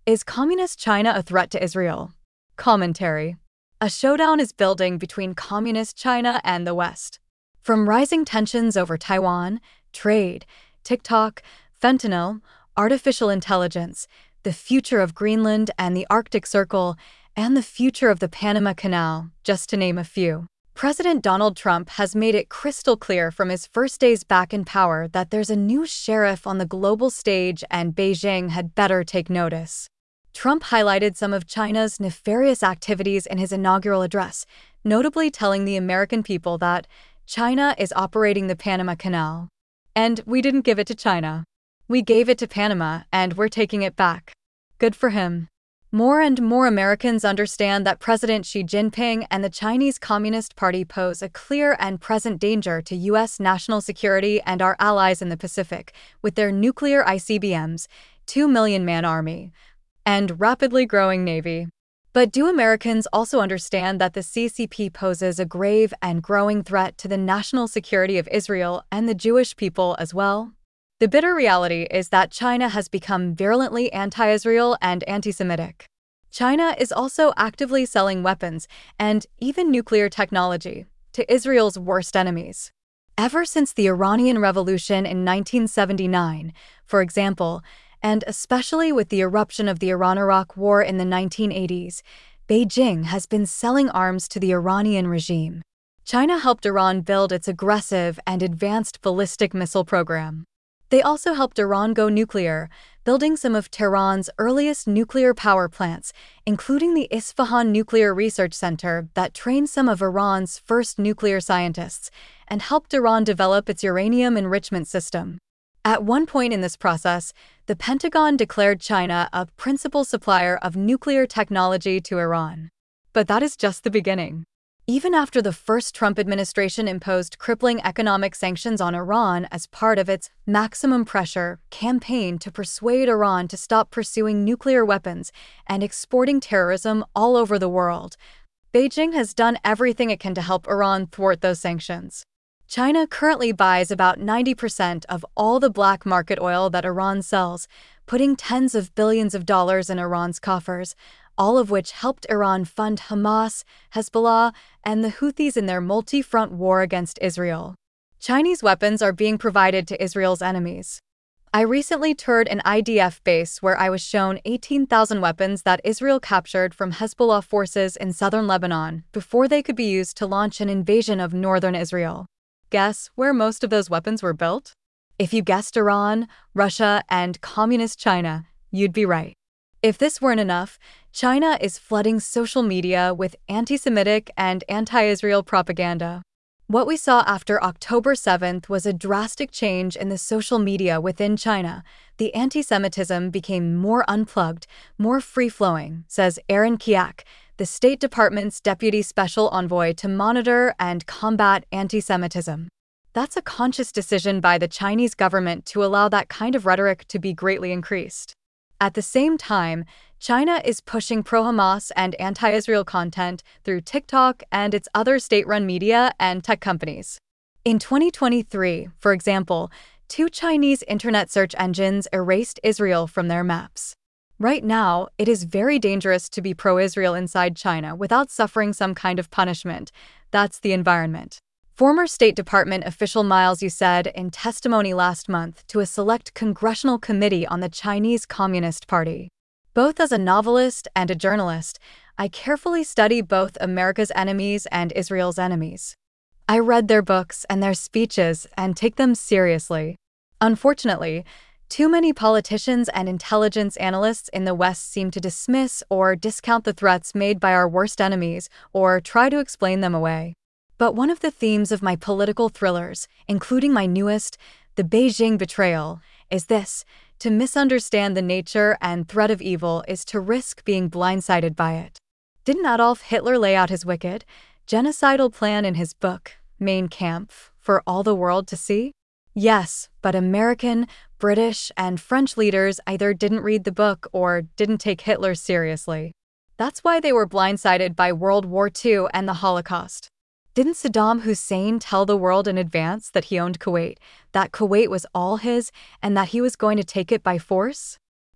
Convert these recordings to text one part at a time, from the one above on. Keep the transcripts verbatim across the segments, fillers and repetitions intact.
Is Communist China a threat to Israel? Commentary. A showdown is building between Communist China and the West. From rising tensions over Taiwan, trade, TikTok, fentanyl, artificial intelligence, the future of Greenland and the Arctic Circle, and the future of the Panama Canal, just to name a few. President Donald Trump has made it crystal clear from his first days back in power that there's a new sheriff on the global stage and Beijing had better take notice. Trump highlighted some of China's nefarious activities in his inaugural address, notably telling the American people that China is operating the Panama Canal. And we didn't give it to China. We gave it to Panama, and we're taking it back. Good for him. More and more Americans understand that President Xi Jinping and the Chinese Communist Party pose a clear and present danger to U S national security and our allies in the Pacific, with their nuclear I C B Ms, two million man army, and rapidly growing navy. But do Americans also understand that the C C P poses a grave and growing threat to the national security of Israel and the Jewish people as well? The bitter reality is that China has become virulently anti-Israel and anti-Semitic. China is also actively selling weapons and even nuclear technology to Israel's worst enemies. Ever since the Iranian Revolution in nineteen seventy-nine, for example, and especially with the eruption of the Iran-Iraq War in the nineteen eighties, Beijing has been selling arms to the Iranian regime. China helped Iran build its aggressive and advanced ballistic missile program. They also helped Iran go nuclear, building some of Tehran's earliest nuclear power plants, including the Isfahan Nuclear Research Center that trained some of Iran's first nuclear scientists, and helped Iran develop its uranium enrichment system. At one point in this process, the Pentagon declared China a principal supplier of nuclear technology to Iran. But that is just the beginning. Even after the first Trump administration imposed crippling economic sanctions on Iran as part of its maximum pressure campaign to persuade Iran to stop pursuing nuclear weapons and exporting terrorism all over the world, Beijing has done everything it can to help Iran thwart those sanctions. China currently buys about ninety percent of all the black market oil that Iran sells, putting tens of billions of dollars in Iran's coffers, all of which helped Iran fund Hamas, Hezbollah, and the Houthis in their multi-front war against Israel. Chinese weapons are being provided to Israel's enemies. I recently toured an I D F base where I was shown eighteen thousand weapons that Israel captured from Hezbollah forces in southern Lebanon before they could be used to launch an invasion of northern Israel. Guess where most of those weapons were built? If you guessed Iran, Russia, and Communist China, you'd be right. If this weren't enough, China is flooding social media with anti-Semitic and anti-Israel propaganda. What we saw after October seventh was a drastic change in the social media within China. The anti-Semitism became more unplugged, more free-flowing, says Aaron Kiak, the State Department's Deputy Special Envoy to monitor and combat anti-Semitism. That's a conscious decision by the Chinese government to allow that kind of rhetoric to be greatly increased. At the same time, China is pushing pro-Hamas and anti-Israel content through TikTok and its other state-run media and tech companies. In twenty twenty-three, for example, two Chinese internet search engines erased Israel from their maps. Right now, it is very dangerous to be pro-Israel inside China without suffering some kind of punishment. That's the environment. Former State Department official Miles Yu said in testimony last month to a select congressional committee on the Chinese Communist Party. Both as a novelist and a journalist, I carefully study both America's enemies and Israel's enemies. I read their books and their speeches and take them seriously. Unfortunately, too many politicians and intelligence analysts in the West seem to dismiss or discount the threats made by our worst enemies or try to explain them away. But one of the themes of my political thrillers, including my newest, The Beijing Betrayal, is this: to misunderstand the nature and threat of evil is to risk being blindsided by it. Didn't Adolf Hitler lay out his wicked, genocidal plan in his book, Mein Kampf, for all the world to see? Yes, but American, British, and French leaders either didn't read the book or didn't take Hitler seriously. That's why they were blindsided by World War Two and the Holocaust. Didn't Saddam Hussein tell the world in advance that he owned Kuwait, that Kuwait was all his, and that he was going to take it by force?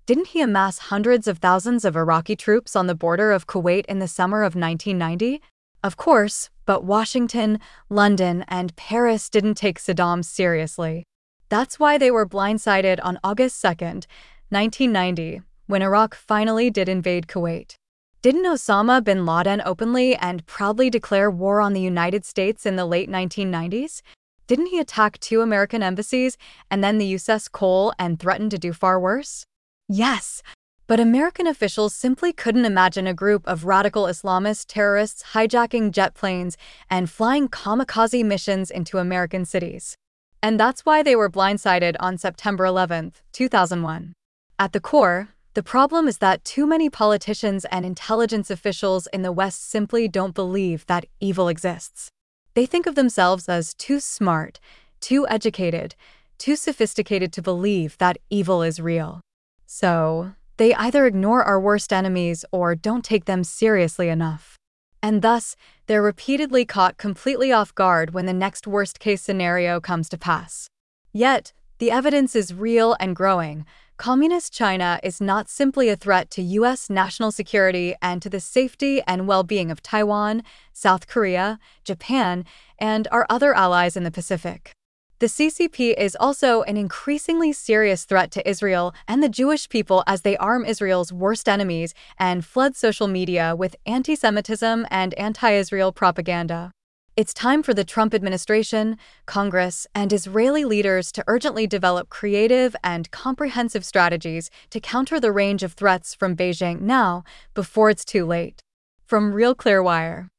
Didn't he amass hundreds of thousands of Iraqi troops on the border of Kuwait in the summer of nineteen ninety? Of course, but Washington, London, and Paris didn't take Saddam seriously. That's why they were blindsided on August second, nineteen ninety, when Iraq finally did invade Kuwait. Didn't Osama bin Laden openly and proudly declare war on the United States in the late nineteen nineties? Didn't he attack two American embassies and then the U S S Cole and threaten to do far worse? Yes, but American officials simply couldn't imagine a group of radical Islamist terrorists hijacking jet planes and flying kamikaze missions into American cities. And that's why they were blindsided on September eleventh, two thousand one. At the core, the problem is that too many politicians and intelligence officials in the West simply don't believe that evil exists. They think of themselves as too smart, too educated, too sophisticated to believe that evil is real. So, they either ignore our worst enemies or don't take them seriously enough. And thus, they're repeatedly caught completely off guard when the next worst-case scenario comes to pass. Yet, the evidence is real and growing. Communist China is not simply a threat to U S national security and to the safety and well-being of Taiwan, South Korea, Japan, and our other allies in the Pacific. The C C P is also an increasingly serious threat to Israel and the Jewish people as they arm Israel's worst enemies and flood social media with anti-Semitism and anti-Israel propaganda. It's time for the Trump administration, Congress, and Israeli leaders to urgently develop creative and comprehensive strategies to counter the range of threats from Beijing now, before it's too late. From Real Clear Wire.